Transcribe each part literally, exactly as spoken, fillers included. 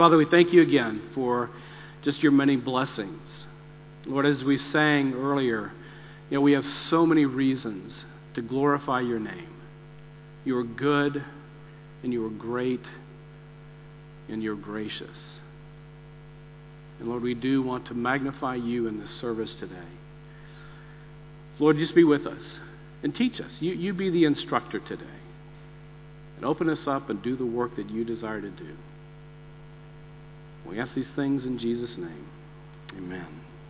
Father, we thank you again for just your many blessings. Lord, as we sang earlier, you know, we have so many reasons to glorify your name. You are good, and you are great, and you're gracious. And Lord, we do want to magnify you in this service today. Lord, just be with us and teach us. You, you be the instructor today. And open us up and do the work that you desire to do. We ask these things in Jesus' name. Amen.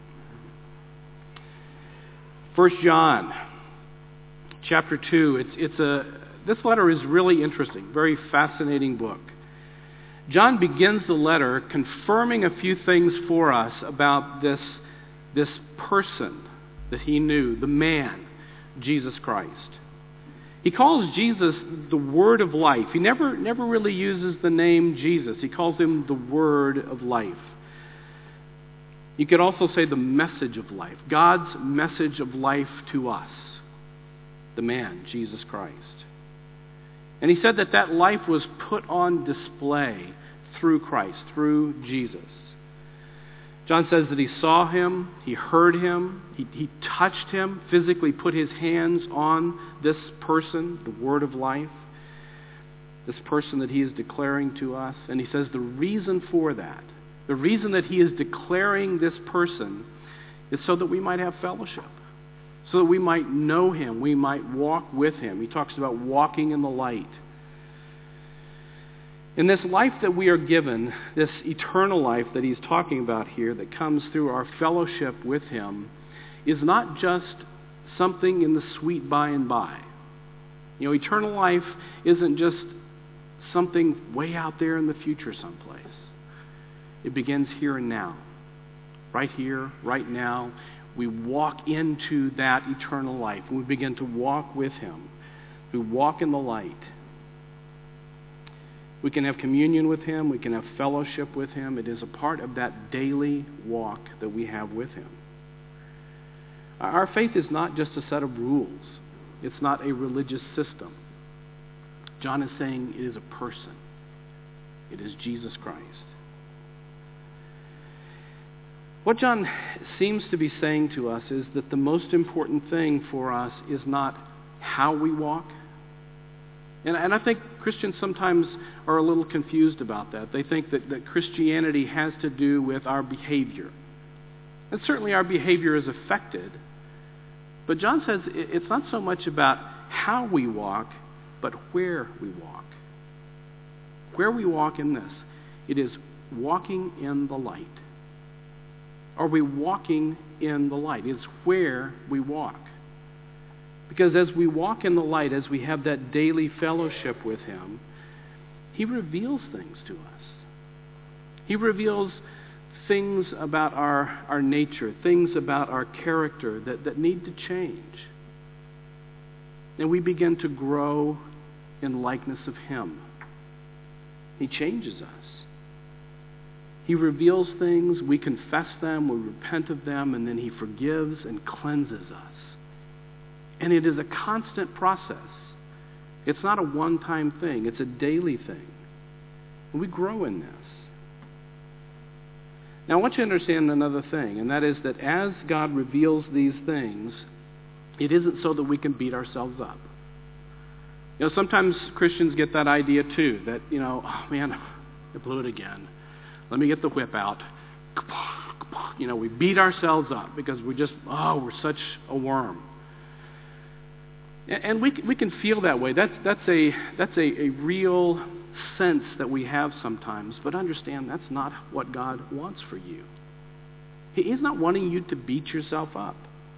First John, chapter two. It's it's a this letter is really interesting, very fascinating book. John begins the letter confirming a few things for us about this this person that he knew, the man, Jesus Christ. He calls Jesus the Word of Life. He never, never really uses the name Jesus. He calls him the Word of Life. You could also say the message of life, God's message of life to us, the man, Jesus Christ. And he said that that life was put on display through Christ, through Jesus. John says that he saw him, he heard him, he, he touched him, physically put his hands on this person, the Word of Life, this person that he is declaring to us. And he says the reason for that, the reason that he is declaring this person is so that we might have fellowship, so that we might know him, we might walk with him. He talks about walking in the light. In this life that we are given, this eternal life that he's talking about here that comes through our fellowship with him is not just something in the sweet by and by. You know, eternal life isn't just something way out there in the future someplace. It begins here and now. Right here, right now, we walk into that eternal life. We begin to walk with him. We walk in the light. We can have communion with him. We can have fellowship with him. It is a part of that daily walk that we have with him. Our faith is not just a set of rules. It's not a religious system. John is saying it is a person. It is Jesus Christ. What John seems to be saying to us is that the most important thing for us is not how we walk. And, and I think Christians sometimes are a little confused about that. They think that, that Christianity has to do with our behavior. And certainly our behavior is affected. But John says it's not so much about how we walk, but where we walk. Where we walk in this. It is walking in the light. Are we walking in the light? It's where we walk. Because as we walk in the light, as we have that daily fellowship with him, he reveals things to us. He reveals things about our, our nature, things about our character that, that need to change. And we begin to grow in likeness of him. He changes us. He reveals things, we confess them, we repent of them, and then he forgives and cleanses us. And it is a constant process. It's not a one-time thing. It's a daily thing. And we grow in this. Now, I want you to understand another thing, and that is that as God reveals these things, it isn't so that we can beat ourselves up. You know, sometimes Christians get that idea too, that, you know, oh man, I blew it again. Let me get the whip out. You know, we beat ourselves up because we're just, oh, we're such a worm. And we we can feel that way. That's that's a that's a, a real sense that we have sometimes. But understand that's not what God wants for you. He, he's not wanting you to beat yourself up.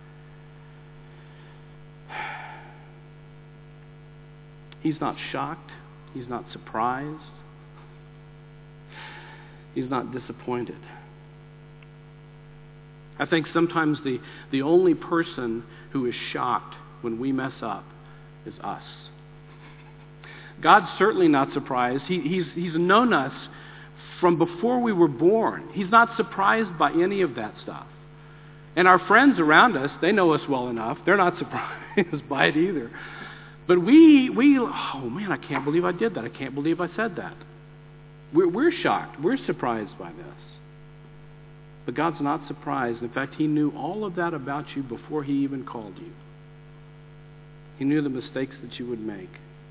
He's not shocked. He's not surprised. He's not disappointed. I think sometimes the, the only person who is shocked when we mess up is us. God's certainly not surprised. He, he's, he's known us from before we were born. He's not surprised by any of that stuff. And our friends around us, they know us well enough. They're not surprised by it either. But we, we, oh man, I can't believe I did that. I can't believe I said that. We're, we're shocked. We're surprised by this. But God's not surprised. In fact, he knew all of that about you before he even called you. He knew the mistakes that you would make.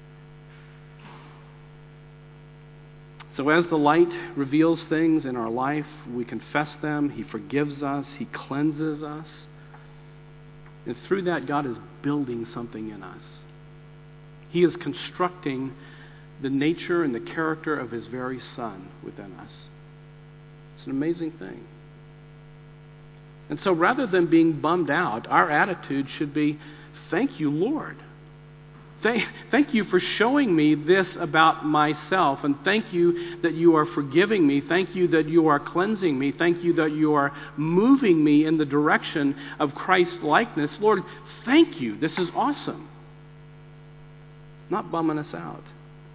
So as the light reveals things in our life, we confess them, he forgives us, he cleanses us. And through that, God is building something in us. He is constructing the nature and the character of his very Son within us. It's an amazing thing. And so rather than being bummed out, our attitude should be, thank you, Lord. Thank, thank you for showing me this about myself, and thank you that you are forgiving me. Thank you that you are cleansing me. Thank you that you are moving me in the direction of Christ-likeness. Lord, thank you. This is awesome. Not bumming us out.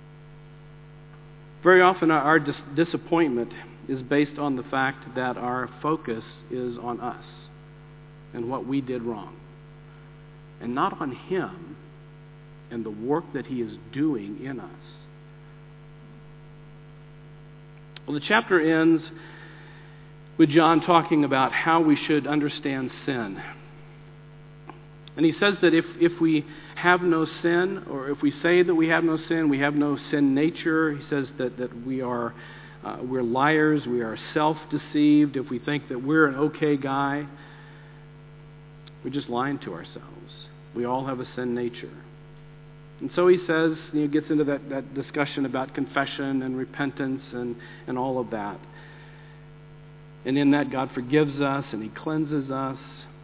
Very often our, our dis- disappointment is based on the fact that our focus is on us and what we did wrong, and not on him and the work that he is doing in us. Well, the chapter ends with John talking about how we should understand sin. And he says that if, if we have no sin, or if we say that we have no sin, we have no sin nature. He says that, that we are uh, we're liars, we are self-deceived. If we think that we're an okay guy, we're just lying to ourselves. We all have a sin nature. And so he says, you know, gets into that, that discussion about confession and repentance and, and all of that. And in that, God forgives us and he cleanses us.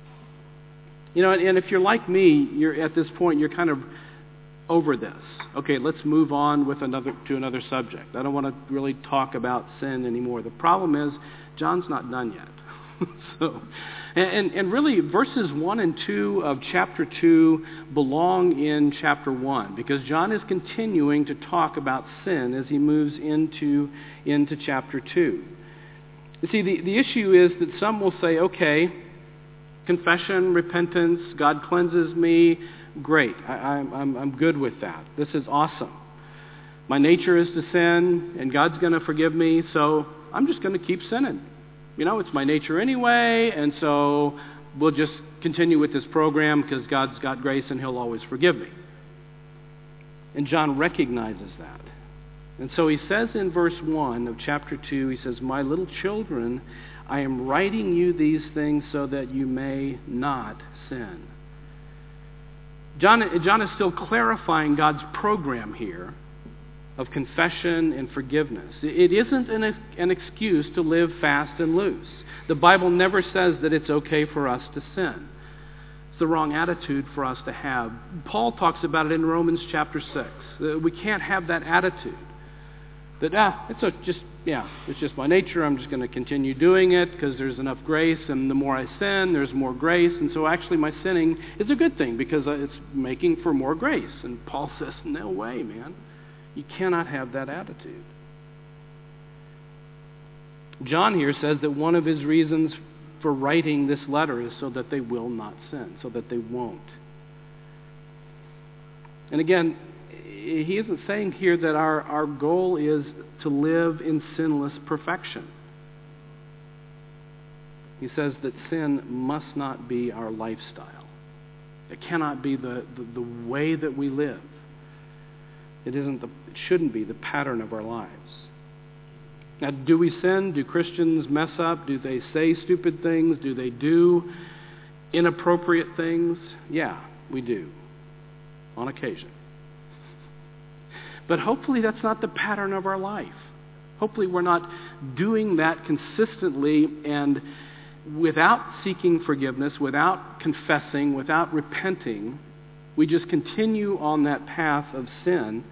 You know, and, and if you're like me, you're at this point, you're kind of over this. Okay, let's move on with another to another subject. I don't want to really talk about sin anymore. The problem is, John's not done yet. so, and, and really, verses one and two of chapter two belong in chapter one, because John is continuing to talk about sin as he moves into, into chapter two. You see, the, the issue is that some will say, okay, confession, repentance, God cleanses me, great. I, I'm, I'm, I'm good with that. This is awesome. My nature is to sin, and God's going to forgive me, so I'm just going to keep sinning. You know, it's my nature anyway, and so we'll just continue with this program because God's got grace and he'll always forgive me. And John recognizes that. And so he says in verse one of chapter two, he says, "My little children, I am writing you these things so that you may not sin." John, John is still clarifying God's program here of confession and forgiveness. It isn't an, an excuse to live fast and loose. The Bible never says that it's okay for us to sin. It's the wrong attitude for us to have. Paul talks about it in Romans chapter six. We can't have that attitude. That, ah, it's a, just, yeah, it's just my nature. I'm just going to continue doing it because there's enough grace, and the more I sin, there's more grace. And so actually my sinning is a good thing because it's making for more grace. And Paul says, no way, man. You cannot have that attitude. John here says that one of his reasons for writing this letter is so that they will not sin, so that they won't. And again, he isn't saying here that our, our goal is to live in sinless perfection. He says that sin must not be our lifestyle. It cannot be the, the, the way that we live. It isn't the, it shouldn't be the pattern of our lives. Now, do we sin? Do Christians mess up? Do they say stupid things? Do they do inappropriate things? Yeah, we do, on occasion. But hopefully that's not the pattern of our life. Hopefully we're not doing that consistently and without seeking forgiveness, without confessing, without repenting. We just continue on that path of sin.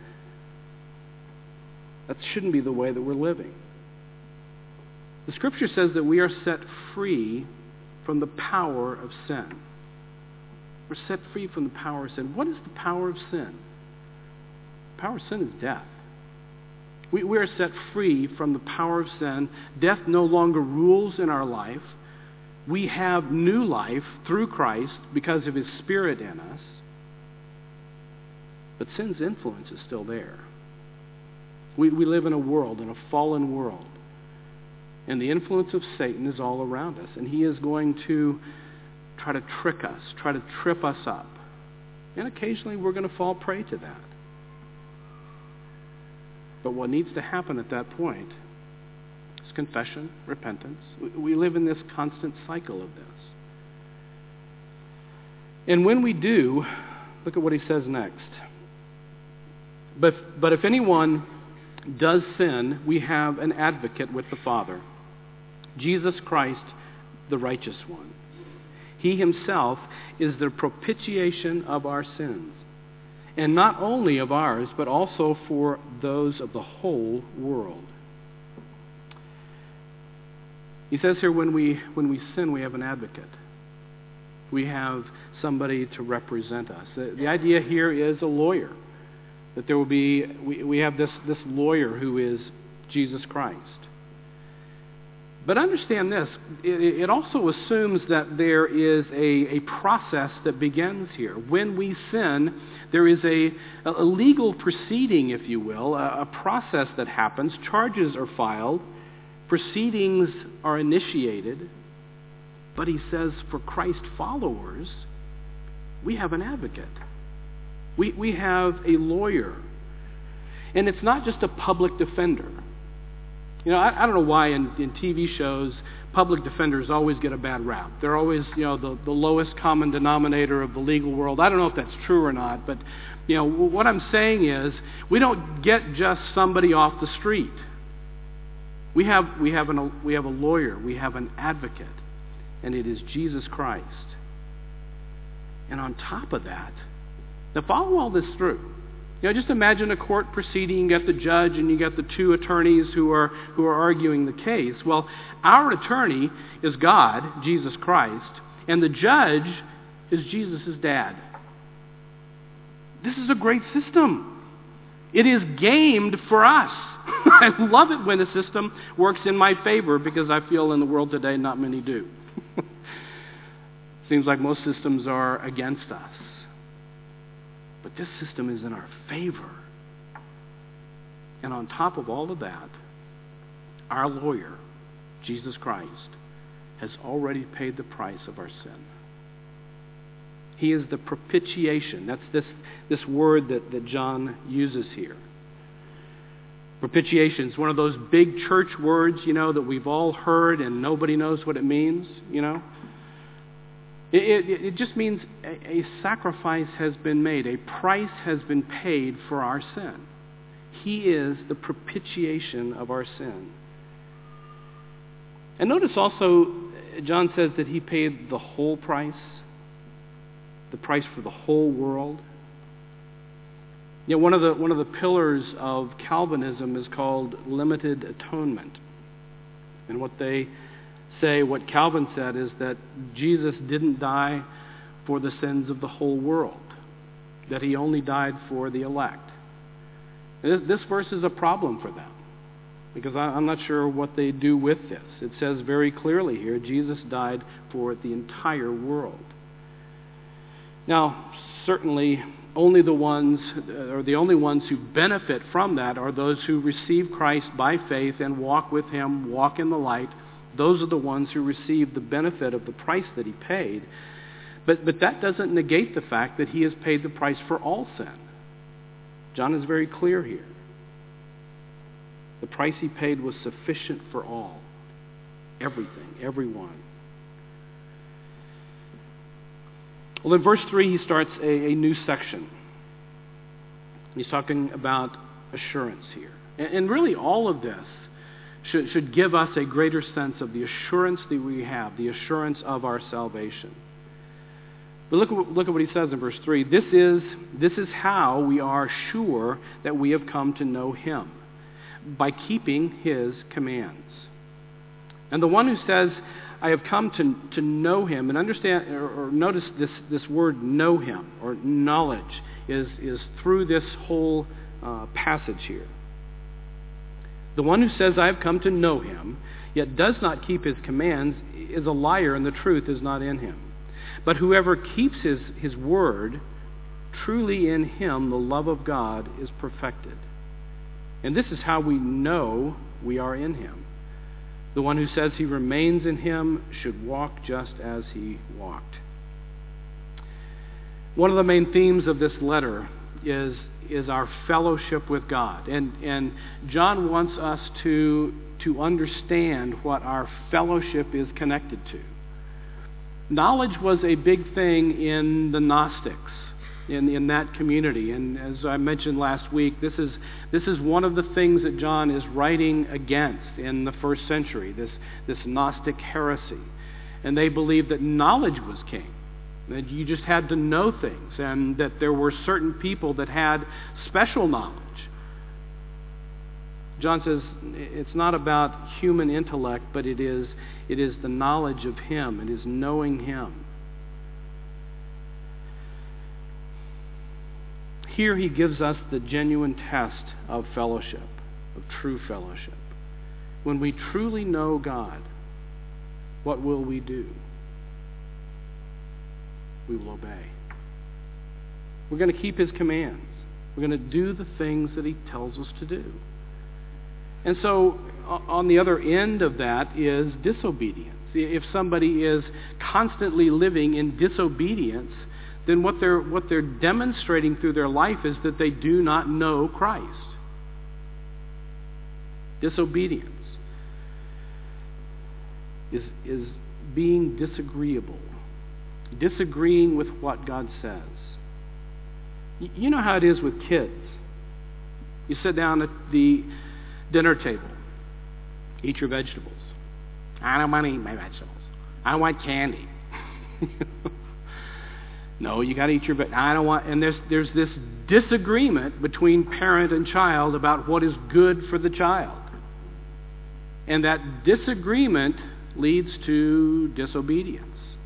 That shouldn't be the way that we're living. The Scripture says that we are set free from the power of sin. We're set free from the power of sin. What is the power of sin? The power of sin is death. We, we are set free from the power of sin. Death no longer rules in our life. We have new life through Christ because of his Spirit in us. But sin's influence is still there. We, we live in a world, in a fallen world. And the influence of Satan is all around us. And he is going to try to trick us, try to trip us up. And occasionally we're going to fall prey to that. But what needs to happen at that point is confession, repentance. We live in this constant cycle of this. And when we do, look at what he says next. But, but if anyone does sin, we have an advocate with the Father, Jesus Christ, the righteous one. He himself is the propitiation of our sins, and not only of ours, but also for those of the whole world. He says here, when we when we sin, we have an advocate. We have somebody to represent us. The, the idea here is a lawyer. That there will be, we, we have this, this lawyer who is Jesus Christ. But understand this, it, it also assumes that there is a, a process that begins here. When we sin, there is a, a legal proceeding, if you will, a, a process that happens. Charges are filed. Proceedings are initiated. But he says for Christ followers, we have an advocate. We, we have a lawyer. And it's not just a public defender. You know, I, I don't know why in, in T V shows, public defenders always get a bad rap. They're always, you know, the, the lowest common denominator of the legal world. I don't know if that's true or not, but, you know, what I'm saying is we don't get just somebody off the street. We have, we have, an, we have a lawyer. We have an advocate. And it is Jesus Christ. And on top of that, now follow all this through. You know, just imagine a court proceeding. You got the judge and you got the two attorneys who are who are arguing the case. Well, our attorney is God, Jesus Christ, and the judge is Jesus' dad. This is a great system. It is gamed for us. I love it when the system works in my favor because I feel in the world today not many do. Seems like most systems are against us. But this system is in our favor. And on top of all of that, our lawyer, Jesus Christ, has already paid the price of our sin. He is the propitiation. That's this, this word that, that John uses here. Propitiation is one of those big church words, you know, that we've all heard and nobody knows what it means, you know. It, it, it just means a, a sacrifice has been made. A price has been paid for our sin. He is the propitiation of our sin. And notice also, John says that he paid the whole price, the price for the whole world. You know, one of the one of the pillars of Calvinism is called limited atonement. And what they say, what Calvin said, is that Jesus didn't die for the sins of the whole world, that he only died for the elect. This, this verse is a problem for them, because I, I'm not sure what they do with this. It says very clearly here, Jesus died for the entire world. Now, certainly, only the ones, or the only ones who benefit from that are those who receive Christ by faith and walk with him, walk in the light. Those are the ones who receive the benefit of the price that he paid. But, but that doesn't negate the fact that he has paid the price for all sin. John is very clear here. The price he paid was sufficient for all. Everything, everyone. Well, in verse three, he starts a, a new section. He's talking about assurance here. And, and really all of this should, should give us a greater sense of the assurance that we have, the assurance of our salvation. But look, look at what he says in verse three. This is, this is how we are sure that we have come to know him, by keeping his commands. And the one who says, I have come to, to know him, and understand, or, or notice this, this word know him, or knowledge, is, is through this whole uh, passage here. The one who says, I have come to know him, yet does not keep his commands, is a liar, and the truth is not in him. But whoever keeps his, his word, truly in him the love of God is perfected. And this is how we know we are in him. The one who says he remains in him should walk just as he walked. One of the main themes of this letter is, is our fellowship with God. And, and John wants us to, to understand what our fellowship is connected to. Knowledge was a big thing in the Gnostics, in, in that community. And as I mentioned last week, this is, this is one of the things that John is writing against in the first century, this, this Gnostic heresy. And they believed that knowledge was king, that you just had to know things, and that there were certain people that had special knowledge. John says it's not about human intellect, but it is, it is the knowledge of him. It is knowing him. Here he gives us the genuine test of fellowship, of true fellowship. When we truly know God, what will we do? We will obey. We're going to keep his commands. We're going to do the things that he tells us to do. And so on the other end of that is disobedience. If somebody is constantly living in disobedience, then what they're, what they're demonstrating through their life is that they do not know Christ. Disobedience is, is being disagreeable, disagreeing with what God says. You know how it is with kids. You sit down at the dinner table, eat your vegetables. I don't want to eat my vegetables. I want candy. No, you got to eat your vegetables. I don't want. And there's there's this disagreement between parent and child about what is good for the child, and that disagreement leads to disobedience.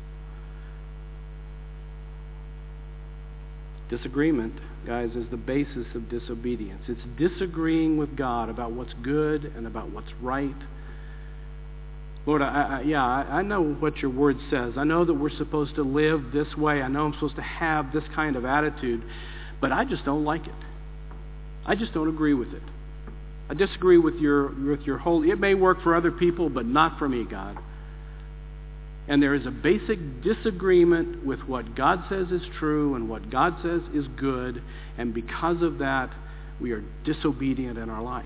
Disagreement, guys, is the basis of disobedience. It's disagreeing with God about what's good and about what's right. Lord, I, I, yeah, I, I know what your word says. I know that we're supposed to live this way. I know I'm supposed to have this kind of attitude, but I just don't like it. I just don't agree with it. I disagree with your with your whole. It may work for other people, but not for me, God. And there is a basic disagreement with what God says is true and what God says is good, and because of that, we are disobedient in our life.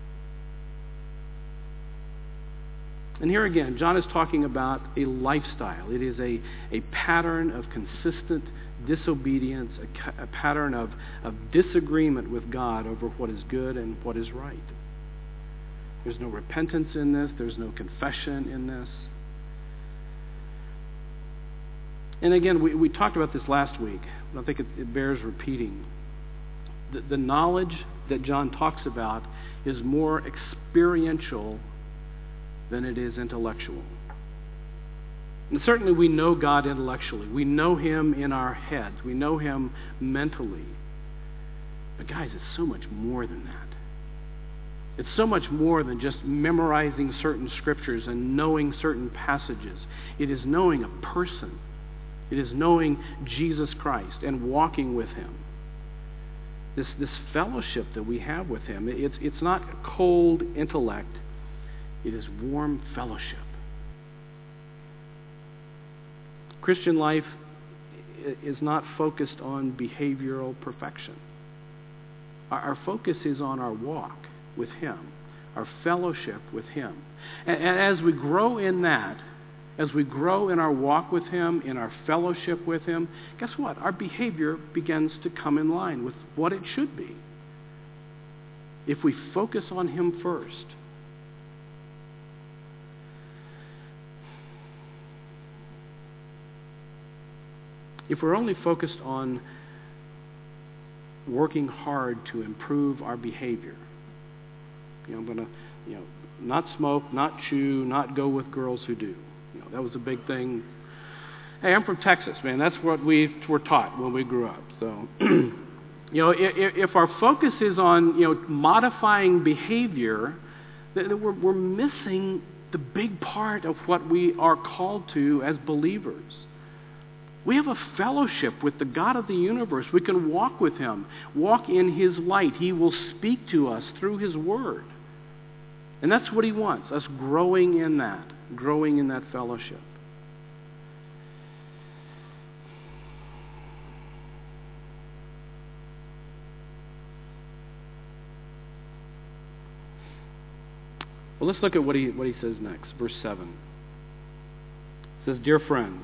And here again, John is talking about a lifestyle. It is a, a pattern of consistent disobedience, a, a pattern of, of disagreement with God over what is good and what is right. There's no repentance in this. There's no confession in this. And again, we, we talked about this last week, but I think it, it bears repeating. The, the knowledge that John talks about is more experiential than it is intellectual. And certainly we know God intellectually. We know him in our heads. We know him mentally. But guys, it's so much more than that. It's so much more than just memorizing certain scriptures and knowing certain passages. It is knowing a person. It is knowing Jesus Christ and walking with him. This, this fellowship that we have with him, it's, it's not cold intellect. It is warm fellowship. Christian life is not focused on behavioral perfection. Our, our focus is on our walk with him, our fellowship with him. And, and as we grow in that, as we grow in our walk with him, in our fellowship with him, guess what? Our behavior begins to come in line with what it should be. If we focus on him first. If we're only focused on working hard to improve our behavior, you know, I'm going to, you know, not smoke, not chew, not go with girls who do. You know, that was a big thing. Hey, I'm from Texas, man. That's what we were taught when we grew up. So, you know, if, if our focus is on, you know, modifying behavior, then we're, we're missing the big part of what we are called to as believers. We have a fellowship with the God of the universe. We can walk with him, walk in his light. He will speak to us through his word. And that's what he wants, us growing in that, growing in that fellowship. Well, let's look at what he, what he says next, verse seven. It says, "Dear friends,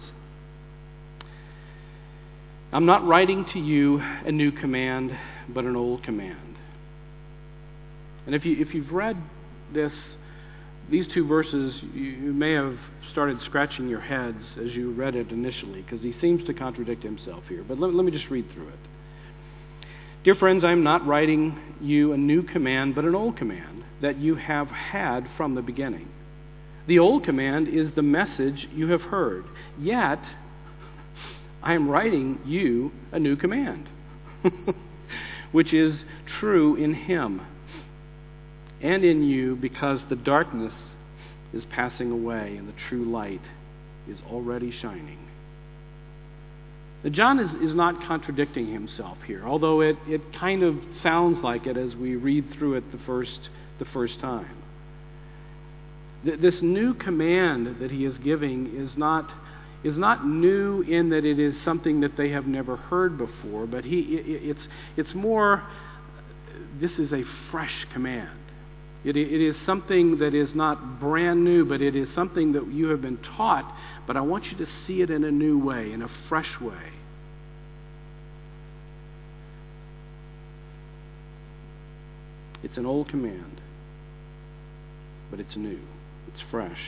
I'm not writing to you a new command, but an old command." And if you if you've read this, these two verses, you, you may have started scratching your heads as you read it initially, because he seems to contradict himself here. But let, let me just read through it. "Dear friends, I'm not writing you a new command, but an old command that you have had from the beginning. The old command is the message you have heard. Yet, I am writing you a new command, which is true in him and in you, because the darkness is passing away and the true light is already shining." Now, John is, is not contradicting himself here, although it, it kind of sounds like it as we read through it the first, the first time. Th- this new command that he is giving is not is not new in that it is something that they have never heard before, but he it, it's it's more, this is a fresh command. It, it is something that is not brand new, but it is something that you have been taught, but I want you to see it in a new way, in a fresh way. It's an old command, but it's new. It's fresh.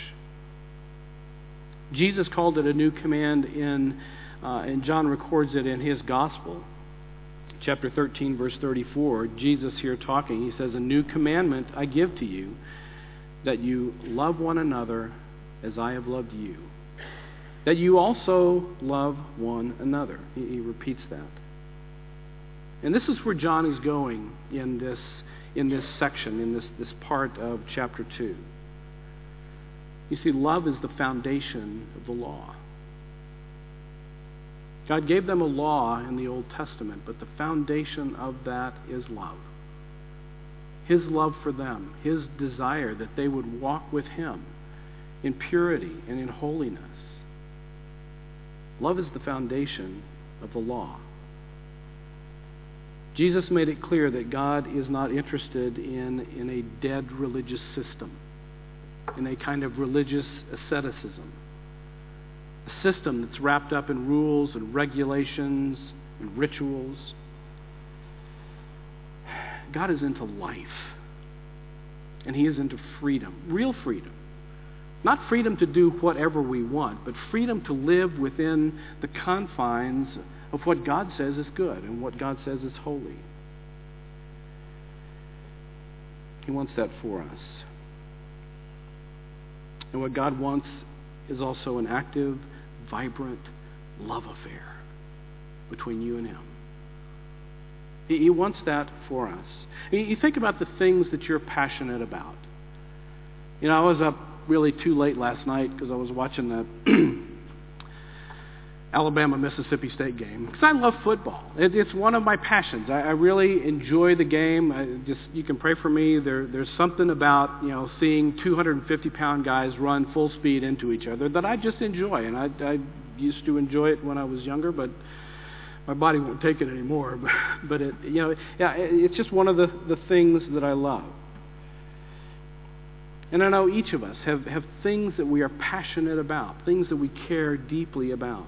Jesus called it a new command in, uh, and John records it in his gospel. Chapter thirteen, verse thirty-four, Jesus here talking, he says, "A new commandment I give to you, that you love one another as I have loved you. That you also love one another." He, he repeats that. And this is where John is going in this in this section, in this, this part of chapter two. You see, love is the foundation of the law. God gave them a law in the Old Testament, but the foundation of that is love. His love for them, his desire that they would walk with him in purity and in holiness. Love is the foundation of the law. Jesus made it clear that God is not interested in, in a dead religious system, in a kind of religious asceticism. A system that's wrapped up in rules and regulations and rituals. God is into life. And he is into freedom, real freedom. Not freedom to do whatever we want, but freedom to live within the confines of what God says is good and what God says is holy. He wants that for us. And what God wants is also an active, vibrant love affair between you and him. He, he wants that for us. You, you think about the things that you're passionate about. You know, I was up really too late last night because I was watching the Alabama-Mississippi State game. Because I love football. It, it's one of my passions. I, I really enjoy the game. I just you can pray for me. There, there's something about, you know, seeing two hundred fifty pound guys run full speed into each other that I just enjoy. And I, I used to enjoy it when I was younger, but my body won't take it anymore. But, but it, you know, yeah, it, it's just one of the, the things that I love. And I know each of us have, have things that we are passionate about, things that we care deeply about.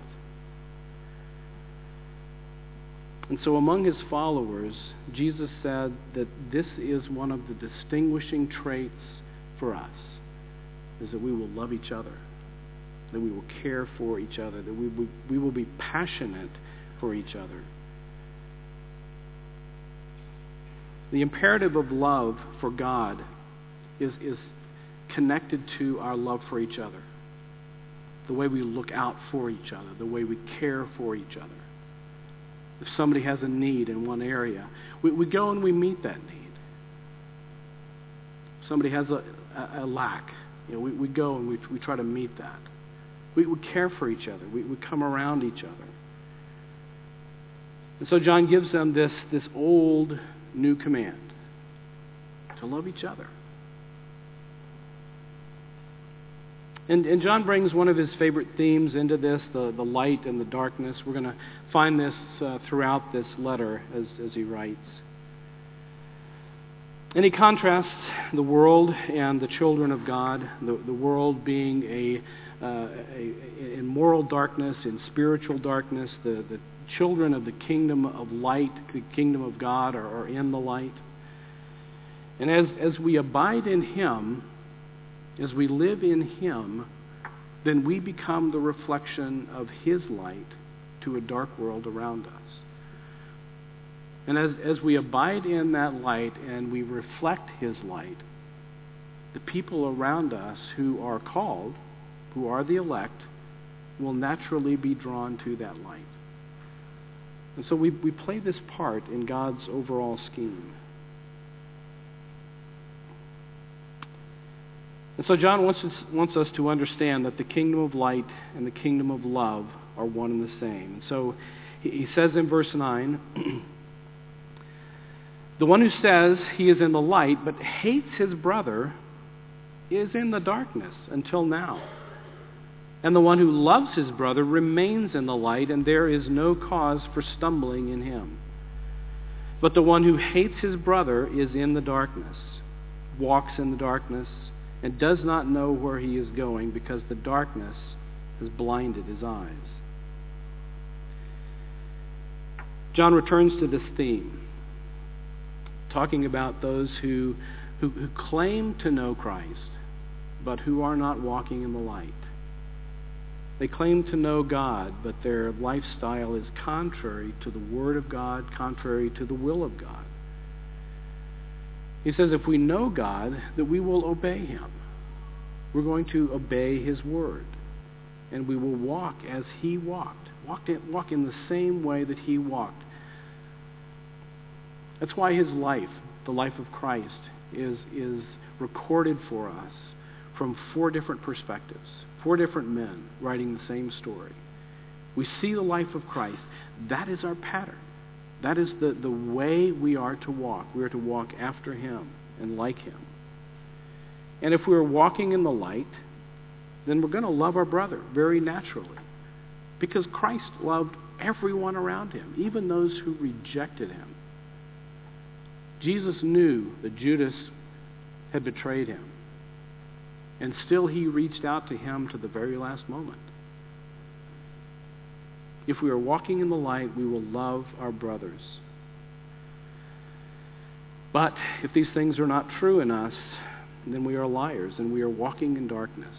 And so among his followers, Jesus said that this is one of the distinguishing traits for us, is that we will love each other, that we will care for each other, that we will, we will be passionate for each other. The imperative of love for God is, is connected to our love for each other, the way we look out for each other, the way we care for each other. If somebody has a need in one area, we, we go and we meet that need. If somebody has a, a, a lack, you know, we, we go and we, we try to meet that. We would care for each other. We would come around each other. And so John gives them this, this old, new command to love each other. And, and John brings one of his favorite themes into this, the, the light and the darkness. We're going to find this uh, throughout this letter as, as he writes. And he contrasts the world and the children of God, the, the world being a, uh, a, a in moral darkness, in spiritual darkness. The, the children of the kingdom of light, the kingdom of God, are, are in the light. And as, as we abide in him, as we live in him, then we become the reflection of his light to a dark world around us. And as, as we abide in that light and we reflect his light, the people around us who are called, who are the elect, will naturally be drawn to that light. And so we, we play this part in God's overall scheme. And so John wants us, wants us to understand that the kingdom of light and the kingdom of love are one and the same. And so he, he says in verse nine, the one who says he is in the light but hates his brother is in the darkness until now. And the one who loves his brother remains in the light, and there is no cause for stumbling in him. But the one who hates his brother is in the darkness, walks in the darkness, and does not know where he is going because the darkness has blinded his eyes. John returns to this theme, talking about those who, who, who claim to know Christ, but who are not walking in the light. They claim to know God, but their lifestyle is contrary to the Word of God, contrary to the will of God. He says if we know God, that we will obey him. We're going to obey his word. And we will walk as he walked. Walk in, walk in the same way that he walked. That's why his life, the life of Christ, is, is recorded for us from four different perspectives. Four different men writing the same story. We see the life of Christ. That is our pattern. That is the, the way we are to walk. We are to walk after him and like him. And if we're walking in the light, then we're going to love our brother very naturally. Because Christ loved everyone around him, even those who rejected him. Jesus knew that Judas had betrayed him. And still he reached out to him to the very last moment. If we are walking in the light, we will love our brothers. But if these things are not true in us, then we are liars and we are walking in darkness.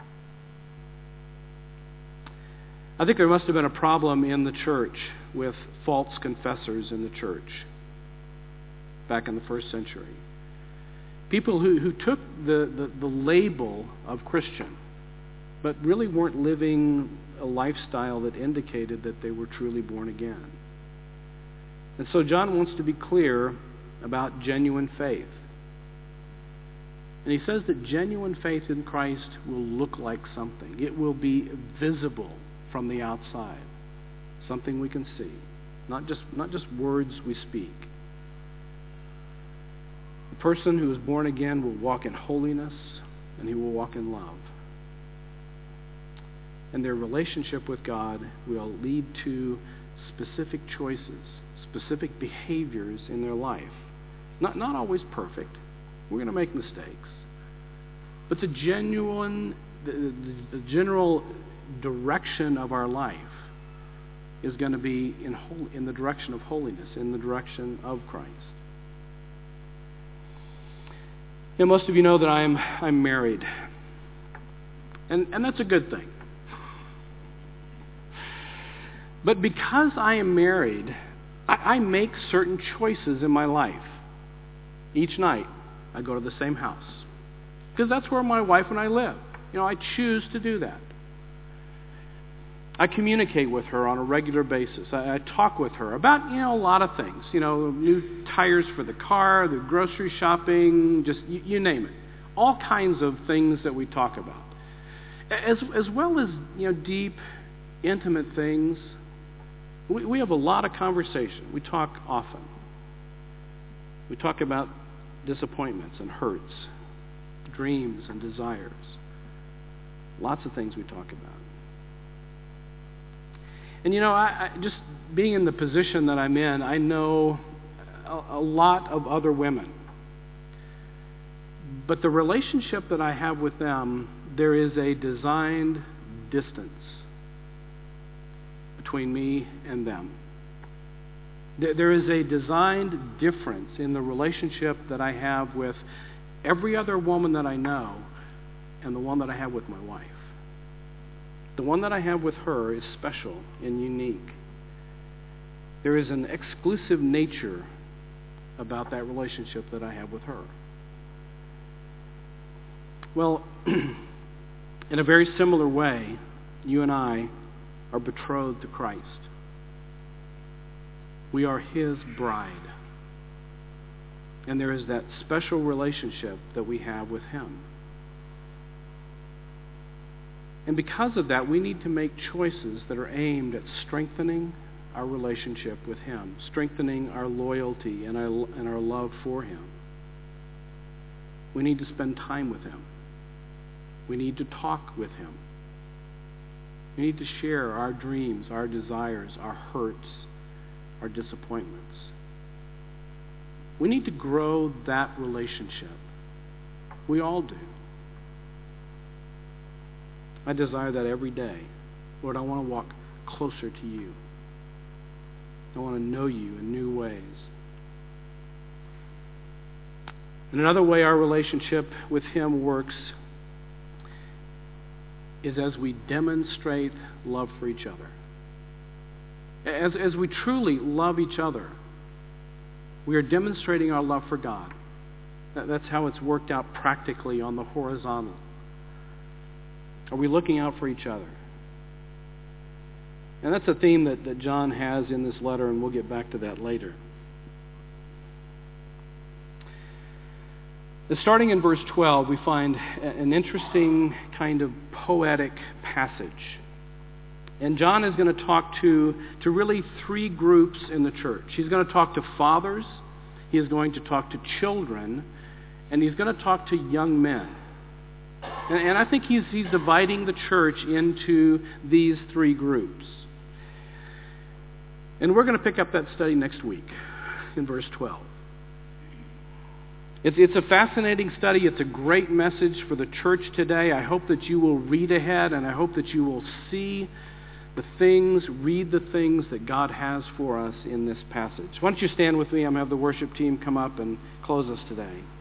I think there must have been a problem in the church with false confessors in the church back in the first century. People who, who took the, the, the label of Christian, but really weren't living a lifestyle that indicated that they were truly born again. And so John wants to be clear about genuine faith. And he says that genuine faith in Christ will look like something. It will be visible from the outside, something we can see, not just, not just words we speak. The person who is born again will walk in holiness, and he will walk in love. And their relationship with God will lead to specific choices, specific behaviors in their life. Not, not always perfect. We're going to make mistakes. But the genuine, the, the, the general direction of our life is going to be in, hol- in the direction of holiness, in the direction of Christ. You know, most of you know that I'm I'm married, and and that's a good thing. But because I am married, I, I make certain choices in my life. Each night, I go to the same house because that's where my wife and I live. You know, I choose to do that. I communicate with her on a regular basis. I, I talk with her about, you know, a lot of things. You know, new tires for the car, the grocery shopping, just you, you name it. All kinds of things that we talk about. As, as well as, you know, deep, intimate things, we, we have a lot of conversation. We talk often. We talk about disappointments and hurts, dreams and desires. Lots of things we talk about. And, you know, I, I just being in the position that I'm in, I know a, a lot of other women. But the relationship that I have with them, there is a designed distance between me and them. There, there is a designed difference in the relationship that I have with every other woman that I know and the one that I have with my wife. The one that I have with her is special and unique. There is an exclusive nature about that relationship that I have with her. Well, in a very similar way, you and I are betrothed to Christ. We are His bride. And there is that special relationship that we have with Him. And because of that, we need to make choices that are aimed at strengthening our relationship with Him, strengthening our loyalty and our, and our love for Him. We need to spend time with Him. We need to talk with Him. We need to share our dreams, our desires, our hurts, our disappointments. We need to grow that relationship. We all do. I desire that every day. Lord, I want to walk closer to you. I want to know you in new ways. And another way our relationship with Him works is as we demonstrate love for each other. As, as we truly love each other, we are demonstrating our love for God. That, that's how it's worked out practically on the horizontal. Are we looking out for each other? And that's a theme that, that John has in this letter, and we'll get back to that later. Starting in verse twelve, we find an interesting kind of poetic passage. And John is going to talk to, to really three groups in the church. He's going to talk to fathers, he is going to talk to children, and he's going to talk to young men. And, and I think he's, he's dividing the church into these three groups. And we're going to pick up that study next week in verse twelve. It's, it's a fascinating study. It's a great message for the church today. I hope that you will read ahead, and I hope that you will see the things, read the things that God has for us in this passage. Why don't you stand with me? I'm going to have the worship team come up and close us today.